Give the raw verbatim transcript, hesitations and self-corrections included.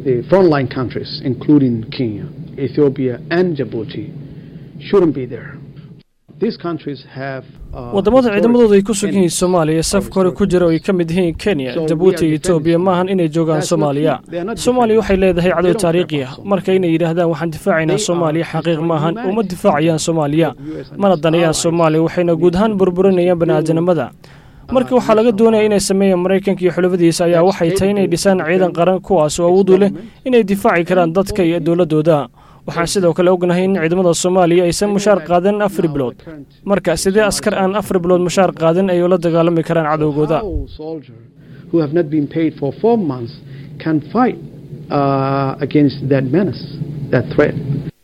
the frontline countries, including Kenya, Ethiopia, and Djibouti, shouldn't be there. These countries have wadamada ciidamadooda ay ku sugan yihiin Soomaaliya safka hore ku jira oo ay ka mid yihiin Kenya, Djibouti iyo Ethiopia maahan inay joogaan Soomaaliya. Soomaaliya waxay leedahay cadow taariikhi ah marka inay yiraahdaan waxaan difaacaynaa Soomaaliya xaqiiq maahan uma difaacayaan Soomaaliya mana danayaan Soomaaliya waxayna guud ahaan burburinayaan banaadinimada. marka waxa laga doonayaa inay sameeyaan Mareykanka iyo xulafadiisa ayaa waxay tahay inay dhisaan ciidan qaran kuwaas oo awood u leh inay difaaci karaan dadka iyo dawladooda. waxaan sidoo kale ognahay in ciidamada Soomaaliya aysan mushaar qaadan afar bilood marka sidee askar aan afar bilood mushaar qaadan ay ula dagaalami karaan cadowgooda who have not been paid for four months can fight uh, against that menace, that threat.